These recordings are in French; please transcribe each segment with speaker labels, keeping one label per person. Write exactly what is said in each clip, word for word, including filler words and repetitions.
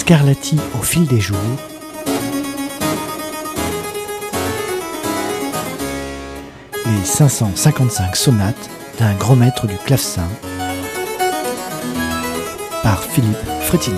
Speaker 1: Scarlatti au fil des jours. Les cinq cent cinquante-cinq sonates d'un grand maître du clavecin par Philippe Frétinier.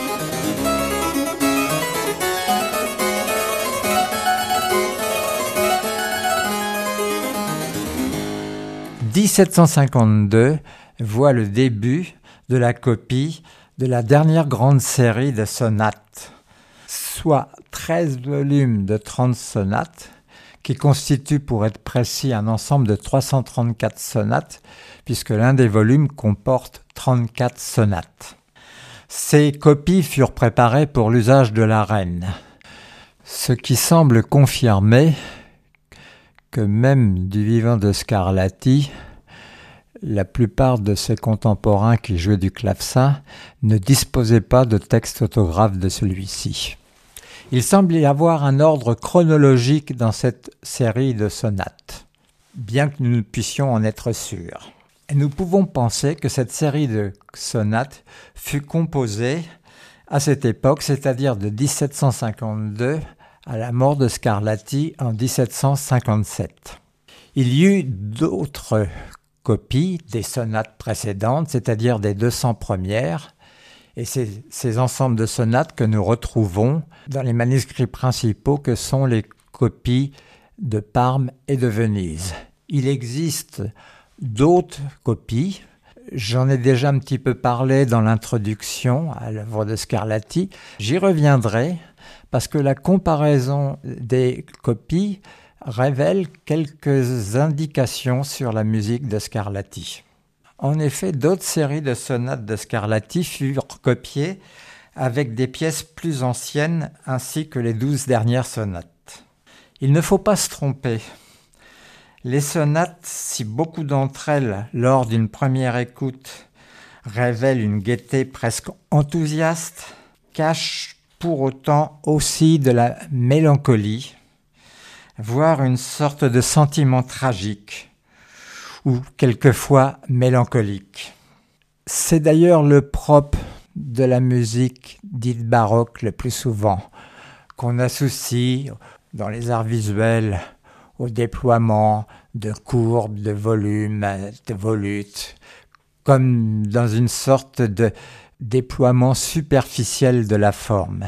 Speaker 2: dix-sept cent cinquante-deux voit le début de la copie de la dernière grande série de sonates, soit treize volumes de trente sonates, qui constituent, pour être précis, un ensemble de trois cent trente-quatre sonates, puisque l'un des volumes comporte trente-quatre sonates. Ces copies furent préparées pour l'usage de la reine, ce qui semble confirmer que même du vivant de Scarlatti, la plupart de ses contemporains qui jouaient du clavecin ne disposaient pas de texte autographe de celui-ci. Il semble y avoir un ordre chronologique dans cette série de sonates, bien que nous ne puissions en être sûrs. Et nous pouvons penser que cette série de sonates fut composée à cette époque, c'est-à-dire de dix-sept cent cinquante-deux à la mort de Scarlatti en dix-sept cent cinquante-sept. Il y eut d'autres copies des sonates précédentes, c'est-à-dire des deux cents premières, et c'est ces ensembles de sonates que nous retrouvons dans les manuscrits principaux que sont les copies de Parme et de Venise. Il existe d'autres copies, j'en ai déjà un petit peu parlé dans l'introduction à l'œuvre de Scarlatti, j'y reviendrai parce que la comparaison des copies révèle quelques indications sur la musique de Scarlatti. En effet, d'autres séries de sonates de Scarlatti furent copiées avec des pièces plus anciennes ainsi que les douze dernières sonates. Il ne faut pas se tromper. Les sonates, si beaucoup d'entre elles, lors d'une première écoute, révèlent une gaieté presque enthousiaste, cachent pour autant aussi de la mélancolie, voire une sorte de sentiment tragique, ou quelquefois mélancolique. C'est d'ailleurs le propre de la musique dite baroque le plus souvent, qu'on associe dans les arts visuels au déploiement de courbes, de volumes, de volutes, comme dans une sorte de déploiement superficiel de la forme.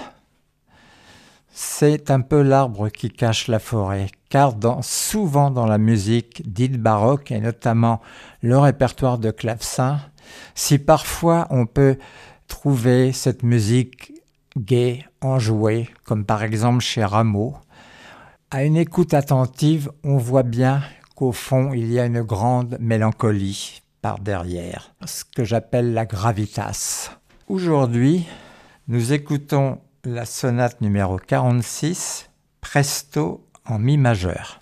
Speaker 2: C'est un peu l'arbre qui cache la forêt, car dans, souvent dans la musique dite baroque, et notamment le répertoire de clavecin, si parfois on peut trouver cette musique gaie, enjouée, comme par exemple chez Rameau, à une écoute attentive, on voit bien qu'au fond, il y a une grande mélancolie par derrière, ce que j'appelle la gravitas. Aujourd'hui, nous écoutons la sonate numéro quarante-six, Presto en mi majeur.